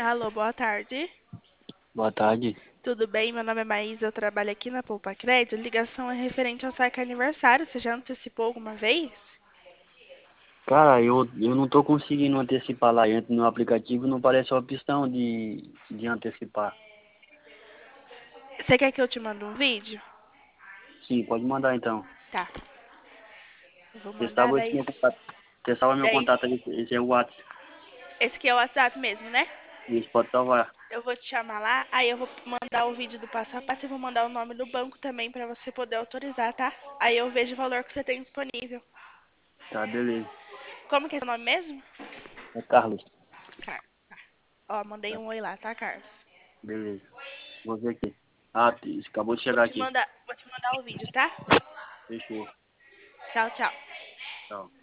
Alô, boa tarde. Boa tarde. Tudo bem? Meu nome é Maísa, eu trabalho aqui na Poupa Crédito. Ligação é referente ao saque aniversário. Você já antecipou alguma vez? Cara, eu não tô conseguindo antecipar lá. Entro no aplicativo e não aparece a opção de antecipar. Você quer que eu te mande um vídeo? Sim, pode mandar então. Tá. Eu vou Você mandar salva esse daí. meu contato. Você salva meu Daí. contato aí. Esse é o WhatsApp. Esse aqui é o WhatsApp mesmo, né? Isso, pode salvar. Eu vou te chamar lá, aí eu vou mandar o vídeo do passo a passo e vou mandar o nome do banco também pra você poder autorizar, tá? Aí eu vejo o valor que você tem disponível. Tá, beleza. Como que é seu nome mesmo? É Carlos. Carlos. Ó, mandei Tá, um oi lá, tá, Carlos? beleza. Vou ver aqui. Ah, isso acabou de Vou chegar te aqui. mandar, vou te mandar o vídeo, tá? Fechou. Tchau, tchau. Tchau.